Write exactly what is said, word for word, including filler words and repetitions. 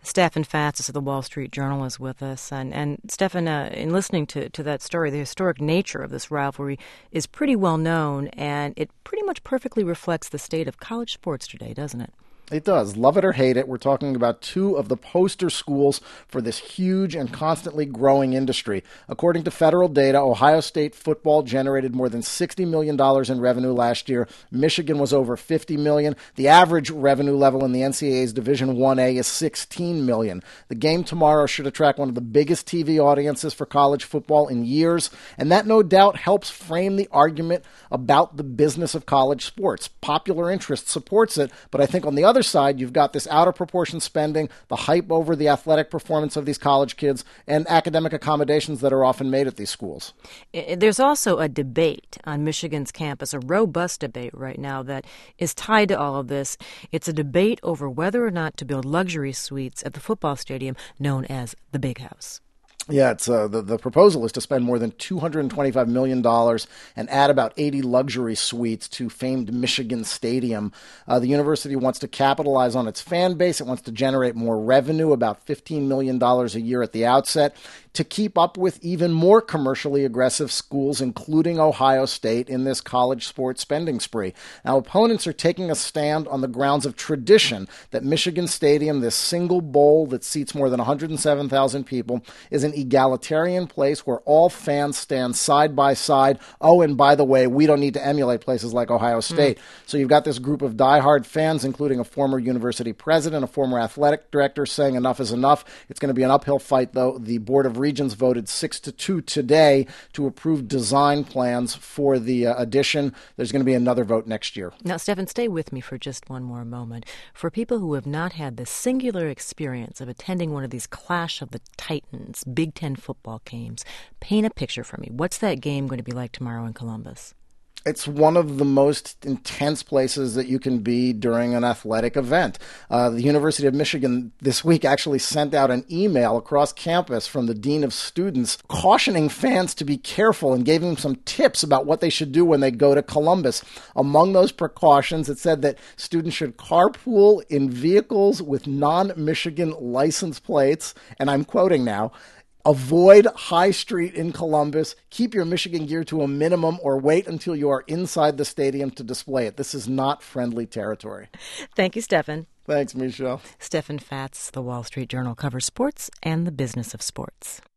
Stephan Fatsis of the Wall Street Journal is with us. And, and Stephan, uh, in listening to, to that story, the historic nature of this rivalry is pretty well known, and it pretty much perfectly reflects the state of college sports today, doesn't it? It does. Love it or hate it, we're talking about two of the poster schools for this huge and constantly growing industry. According to federal data, Ohio State football generated more than sixty million dollars in revenue last year. Michigan was over fifty million dollars. The average revenue level in the N C double A's Division one A is sixteen million dollars. The game tomorrow should attract one of the biggest T V audiences for college football in years, and that no doubt helps frame the argument about the business of college sports. Popular interest supports it, but I think on the other side, you've got this out-of-proportion spending, the hype over the athletic performance of these college kids, and academic accommodations that are often made at these schools. There's also a debate on Michigan's campus, a robust debate right now that is tied to all of this. It's a debate over whether or not to build luxury suites at the football stadium known as the Big House. Yeah, it's uh, the, the proposal is to spend more than two hundred twenty-five million dollars and add about eighty luxury suites to famed Michigan Stadium. Uh, the university wants to capitalize on its fan base. It wants to generate more revenue, about fifteen million dollars a year at the outset, to keep up with even more commercially aggressive schools, including Ohio State, in this college sports spending spree. Now, opponents are taking a stand on the grounds of tradition that Michigan Stadium, this single bowl that seats more than one hundred seven thousand people, is an egalitarian place where all fans stand side by side. Oh, and by the way, we don't need to emulate places like Ohio State. Mm. So you've got this group of diehard fans, including a former university president, a former athletic director, saying enough is enough. It's going to be an uphill fight, though. The Board of Regents voted six to two today to approve design plans for the uh, addition. There's going to be another vote next year. Now, Stephan, stay with me for just one more moment. For people who have not had the singular experience of attending one of these Clash of the Titans, Big Ten football games, paint a picture for me. What's that game going to be like tomorrow in Columbus? It's one of the most intense places that you can be during an athletic event. Uh, the University of Michigan this week actually sent out an email across campus from the dean of students cautioning fans to be careful and gave them some tips about what they should do when they go to Columbus. Among those precautions, it said that students should carpool in vehicles with non-Michigan license plates, and I'm quoting now, avoid High Street in Columbus. Keep your Michigan gear to a minimum or wait until you are inside the stadium to display it. This is not friendly territory. Thank you, Stephan. Thanks, Michelle. Stephan Fatsis, The Wall Street Journal, covers sports and the business of sports.